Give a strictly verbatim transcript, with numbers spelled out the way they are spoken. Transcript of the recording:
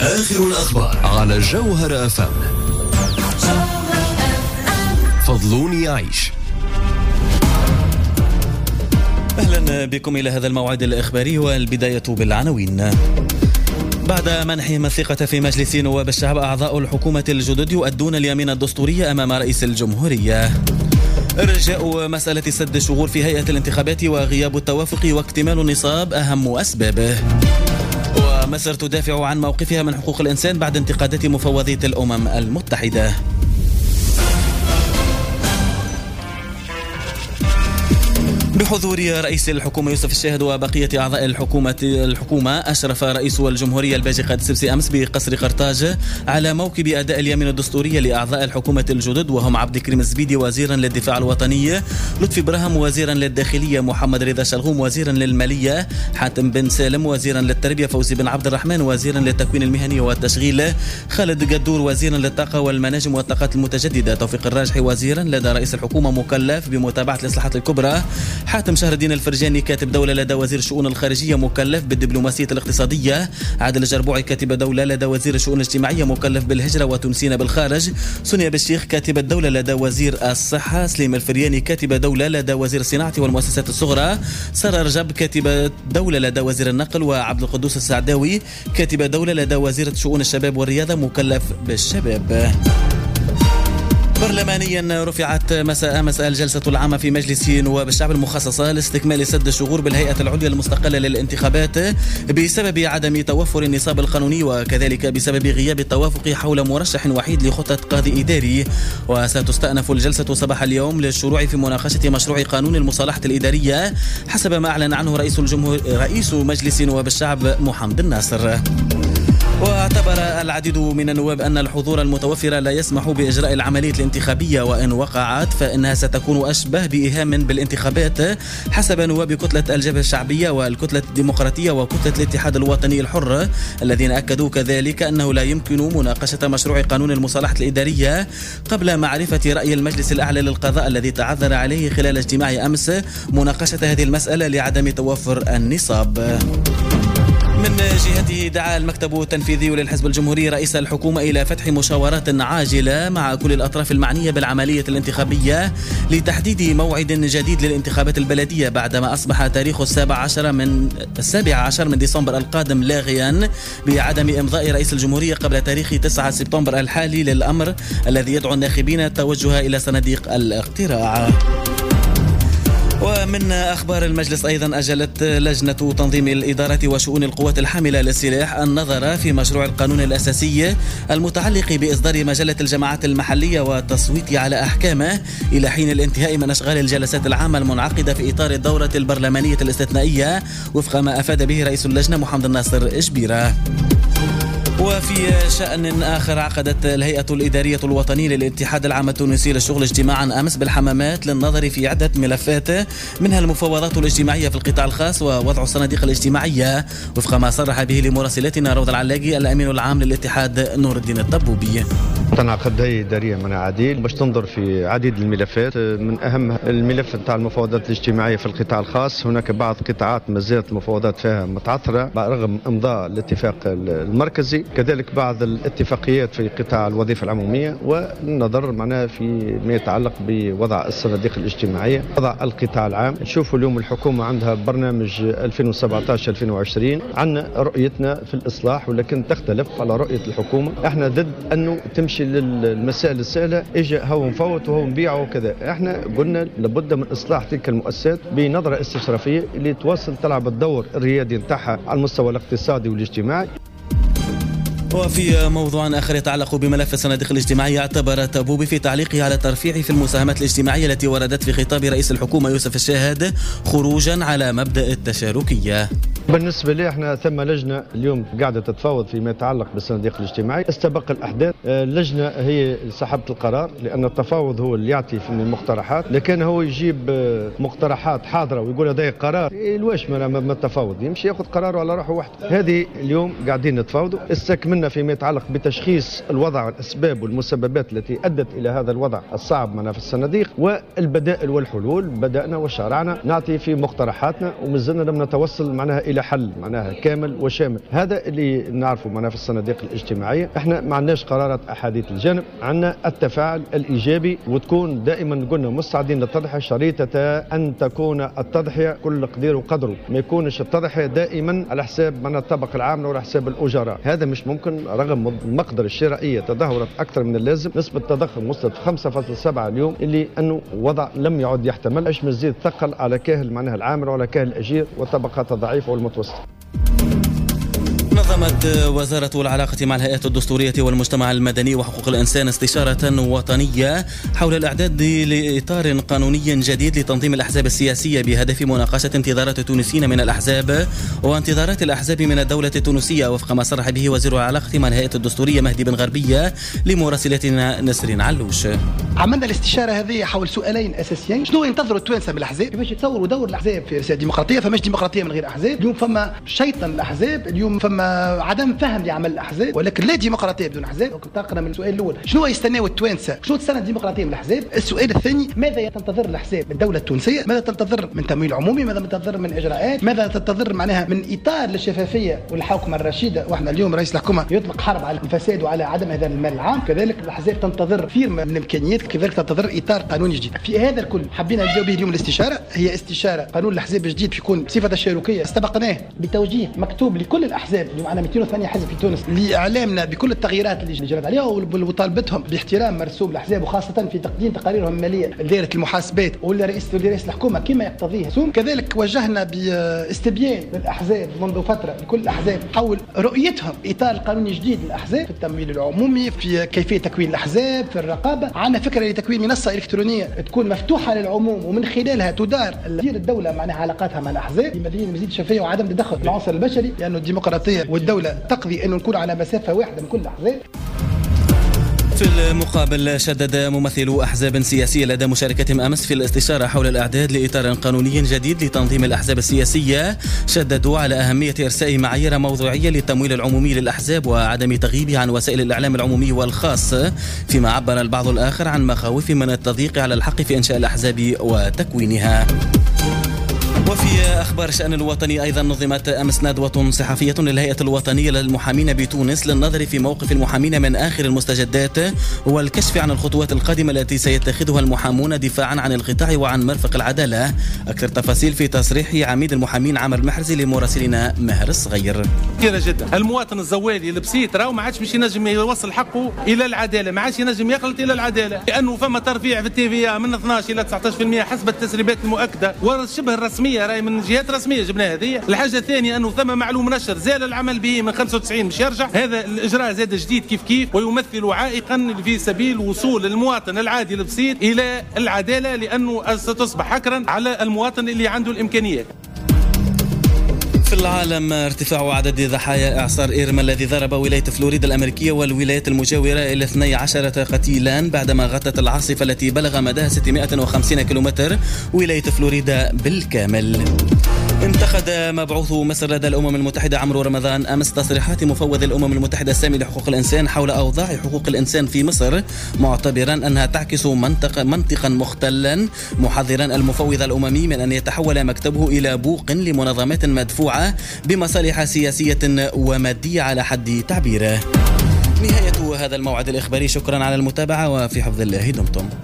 آخر الأخبار على جوهر أف أم. فضلوني يعيش. أهلا بكم إلى هذا الموعد الإخباري، والبداية بالعناوين. بعد منحهم الثقة في مجلس نواب الشعب، أعضاء الحكومة الجدد يؤدون اليمين الدستوري أمام رئيس الجمهورية. إرجاء مسألة سد الشغور في هيئة الانتخابات وغياب التوافق واكتمال النصاب أهم أسبابه. ومصر تدافع عن موقفها من حقوق الإنسان بعد انتقادات مفوضية الأمم المتحدة. بحضور رئيس الحكومة يوسف الشاهد وبقية أعضاء الحكومة الحكومة أشرف رئيس الجمهورية الباجي قائد السبسي أمس بقصر قرطاج على موكب أداء اليمين الدستورية لأعضاء الحكومة الجدد، وهم عبد الكريم الزبيدي وزيرا للدفاع الوطني، لطفي براهم وزيرا للداخلية، محمد رضا شلغوم وزيرا للمالية، حاتم بن سالم وزيرا للتربية، فوزي بن عبد الرحمن وزيرا للتكوين المهني والتشغيل، خالد قدور وزيرا للطاقة والمناجم والطاقات المتجددة، توفيق الراجحي وزيرا لدى رئيس الحكومة مكلف بمتابعة الإصلاحات الكبرى، حاتم شهر الدين الفرجاني كاتب دولة لدى وزير الشؤون الخارجية مكلف بالدبلوماسية الاقتصادية، عادل الجربوعي كاتب دولة لدى وزير الشؤون الاجتماعية مكلف بالهجرة وتونسين بالخارج، سونيا بالشيخ كاتب الدولة لدى وزير الصحة، سليم الفرياني كاتب دولة لدى وزير الصناعة والمؤسسات الصغرى، سارة رجب كاتب دولة لدى وزير النقل، وعبد القدوس السعداوي كاتب دولة لدى وزيرة شؤون الشباب والرياضة مكلف بالشباب. برلمانيا رفعت مساء مساء الجلسة العامة في مجلس نواب الشعب المخصصة لاستكمال سد الشغور بالهيئة العليا المستقلة للانتخابات بسبب عدم توفر النصاب القانوني، وكذلك بسبب غياب التوافق حول مرشح وحيد لخطة قاضي إداري. وستستأنف الجلسة صباح اليوم للشروع في مناقشة مشروع قانون المصالحة الإدارية حسب ما أعلن عنه رئيس الجمهور رئيس مجلس نواب الشعب محمد الناصر. واعتبر العديد من النواب أن الحضور المتوفر لا يسمح بإجراء العملية الانتخابية، وإن وقعت فإنها ستكون أشبه بإيهام بالانتخابات حسب نواب كتلة الجبهة الشعبية والكتلة الديمقراطية وكتلة الاتحاد الوطني الحر، الذين أكدوا كذلك أنه لا يمكن مناقشة مشروع قانون المصالحة الإدارية قبل معرفة رأي المجلس الأعلى للقضاء الذي تعذر عليه خلال اجتماع أمس مناقشة هذه المسألة لعدم توفر النصاب. من جهته دعا المكتب التنفيذي للحزب الجمهوري رئيس الحكومة إلى فتح مشاورات عاجلة مع كل الأطراف المعنية بالعملية الانتخابية لتحديد موعد جديد للانتخابات البلدية، بعدما أصبح تاريخ السابع عشر من السابع عشر من ديسمبر القادم لاغيا بعدم إمضاء رئيس الجمهورية قبل تاريخ تسعة سبتمبر الحالي للأمر الذي يدعو الناخبين التوجه إلى صناديق الاقتراع. ومن أخبار المجلس أيضا أجلت لجنة تنظيم الإدارة وشؤون القوات الحاملة للسلاح النظر في مشروع القانون الأساسي المتعلق بإصدار مجلة الجماعات المحلية والتصويت على أحكامه إلى حين الانتهاء من أشغال الجلسات العامة المنعقدة في إطار الدورة البرلمانية الاستثنائية وفق ما أفاد به رئيس اللجنة محمد الناصر إجبيرة. وفي شأن آخر، عقدت الهيئة الإدارية الوطنية للاتحاد العام التونسي للشغل اجتماعا أمس بالحمامات للنظر في عدة ملفات منها المفاوضات الاجتماعية في القطاع الخاص ووضع الصناديق الاجتماعية وفق ما صرح به لمراسلتنا روضة العلاقي الأمين العام للاتحاد نور الدين الطبوبي. تنعقد هيئة إدارية من عديل باش تنظر في عديد الملفات، من أهم الملف نتاع المفاوضات الاجتماعية في القطاع الخاص. هناك بعض قطاعات ما زالت المفاوضات فيها متعثرة رغم إمضاء الاتفاق المركزي، كذلك بعض الاتفاقيات في قطاع الوظيفة العمومية، والنظر معناها في ما يتعلق بوضع الصناديق الاجتماعية، وضع القطاع العام. نشوفوا اليوم الحكومة عندها برنامج ألفين وسبعة عشر ألفين وعشرين، عندنا رؤيتنا في الإصلاح ولكن تختلف على رؤية الحكومة. احنا ضد أنه تمشي للمسائل السهلة، اجى هو مفوت وهو مبيع وكذا. احنا قلنا لابد من إصلاح تلك المؤسسات بنظرة استشرافية اللي تواصل تلعب الدور الريادي نتاعها على المستوى الاقتصادي والاجتماعي. وفي موضوع آخر يتعلق بملف الصناديق الاجتماعية، اعتبر تبوبي في تعليقه على الترفيع في المساهمات الاجتماعية التي وردت في خطاب رئيس الحكومة يوسف الشاهد خروجا على مبدأ التشاركية. بالنسبة لي احنا ثم لجنة اليوم قاعدة تتفاوض فيما يتعلق بالصناديق الاجتماعي. استبق الأحداث، اللجنة هي صاحبة القرار لأن التفاوض هو اللي يعطي في المقترحات، لكن هو يجيب مقترحات حاضرة ويقول هذا قرار الواش من التفاوض، يمشي ياخذ قراره على روحه وحده. هذه اليوم قاعدين نتفاوضوا، استكملنا فيما يتعلق بتشخيص الوضع والأسباب والمسببات التي أدت إلى هذا الوضع الصعب معنا في الصناديق، والبدائل والحلول بدأنا وشارعنا نعطي في مقترحاتنا، ومازلنا لم نتوصل معناها إلى حل معناها كامل وشامل. هذا اللي نعرفه معناها في الصناديق الاجتماعية. احنا ما عندناش قرارات أحاديث الجانب، عندنا التفاعل الإيجابي، وتكون دائما قلنا مستعدين للتضحية، شريطة أن تكون التضحية كل قدير وقدره، ما يكونش التضحية دائما على حساب من الطبقة العاملة وعلى حساب الأجراء. هذا مش ممكن رغم المقدرة الشرائية تدهورت أكثر من اللازم. نسبة التضخم وصلت خمسة فاصلة سبعة اليوم، اللي أنه وضع لم يعد يحتمل. ايش مزيد ثقل على كاهل معناها العامل وعلى كاهل الأجير والطبقات الضعيفة والمتوسطة. نظمت وزارة العلاقة مع الهيئات الدستورية والمجتمع المدني وحقوق الإنسان استشارة وطنية حول الإعداد لإطار قانوني جديد لتنظيم الأحزاب السياسية بهدف مناقشة انتظارات التونسيين من الأحزاب وانتظارات الأحزاب من الدولة التونسية، وفق ما صرح به وزير العلاقة مع الهيئات الدستورية مهدي بن غربية لمراسلتنا نسرين علوش. عملنا الاستشارة هذه حول سؤالين أساسيين: شنو ينتظروا التوانسة من الأحزاب؟ كيفاش يتصوروا دور الأحزاب في رسالة ديمقراطية؟ فماش ديمقراطية من غير أحزاب. اليوم فما شيطان الأحزاب، اليوم فما عدم فهم لعمل الأحزاب، ولكن لا ديمقراطية بدون أحزاب. انتقلنا من السؤال الأول: شنو يستناو التوانسة؟ شنو تستنى الديمقراطية من الأحزاب؟ السؤال الثاني: ماذا تنتظر الأحزاب من الدولة التونسية؟ ماذا تنتظر من تمويل عمومي؟ ماذا تنتظر من إجراءات؟ ماذا تنتظر معناها من إطار للشفافية والحوكمة الرشيدة؟ واحنا اليوم رئيس الحكومة يطلق حرب على الفساد وعلى عدم هذا المال العام. كذلك الأحزاب تنتظر كثير من الإمكانيات، كذلك تنتظر إطار قانوني جديد. في هذا الكل حبينا نبداو به اليوم الاستشارة. هي استشارة قانون الأحزاب الجديد بيكون بصفة الشيروكية، استبقناه بتوجيه مكتوب لكل الأحزاب. اليوم معنا مئتين وثمانية حزب في تونس لإعلامنا بكل التغييرات اللي جرت عليها وطالبتهم باحترام مرسوم الأحزاب، وخاصة في تقديم تقاريرهم المالية لدائرة المحاسبات واللي رئيس رئيس الحكومة كما يقتضيه سوم. كذلك وجهنا باستبيان للأحزاب منذ فترة لكل الأحزاب حول رؤيتهم إطار القانوني الجديد للأحزاب في التمويل العمومي، في كيفية تكوين الأحزاب، في الرقابة. عندنا فكرة لتكوين منصة إلكترونية تكون مفتوحة للعموم ومن خلالها تدار تدير الدولة معناها علاقاتها مع الأحزاب بمزيد مزيد شفافية وعدم تدخل العنصر البشري، لأنه الديمقراطية والدولة تقضي أنه نكون على مسافة واحدة من كل الأحزاب. في المقابل شدد ممثلو أحزاب سياسية لدى مشاركتهم أمس في الاستشارة حول الإعداد لإطار قانوني جديد لتنظيم الأحزاب السياسية، شددوا على أهمية إرساء معايير موضوعية للتمويل العمومي للأحزاب وعدم تغييبه عن وسائل الإعلام العمومي والخاص، فيما عبر البعض الآخر عن مخاوف من التضييق على الحق في إنشاء الأحزاب وتكوينها. وفي أخبار الشأن الوطني أيضا نظمت أمس ندوة صحفية للهيئة الوطنية للمحامين بتونس للنظر في موقف المحامين من آخر المستجدات والكشف عن الخطوات القادمة التي سيتخذها المحامون دفاعا عن القطاع وعن مرفق العدالة. أكثر تفاصيل في تصريح عميد المحامين عامر المحرزي لمراسلنا ماهر الصغير. كثيرة جدا. المواطن الزوالي البسيط راهو ما عادش باش ينجم يوصل حقه إلى العدالة، ما عادش ينجم يخلط إلى العدالة، لأنه فما ترفيع في التي في من اثناش إلى تسعة عشر بالمئة حسب التسريبات المؤكدة وشبه الرسمية، راهي من جهات رسمية جبناها هذه. الحاجة الثانية أنه ثم معلوم نشر زال العمل به من خمسة وتسعين مش يرجع. هذا الإجراء زاد جديد كيف كيف ويمثل عائقا في سبيل وصول المواطن العادي البسيط إلى العدالة، لأنه ستصبح حكرا على المواطن اللي عنده الإمكانيات. في العالم ارتفاع عدد ضحايا إعصار إيرما الذي ضرب ولاية فلوريدا الأمريكية والولايات المجاورة إلى اثني عشر قتيلا بعدما غطت العاصفة التي بلغ مداها ستمائة وخمسين كيلومتر ولاية فلوريدا بالكامل. انتقد مبعوث مصر لدى الأمم المتحدة عمرو رمضان أمس تصريحات مفوض الأمم المتحدة السامي لحقوق الإنسان حول أوضاع حقوق الإنسان في مصر، معتبرا أنها تعكس منطق منطقا مختلا، محذرا المفوض الأممي من أن يتحول مكتبه إلى بوق لمنظمات مدفوعة بمصالح سياسية ومادية على حد تعبيره. نهاية هذا الموعد الإخباري، شكرا على المتابعة وفي حفظ الله دمتم.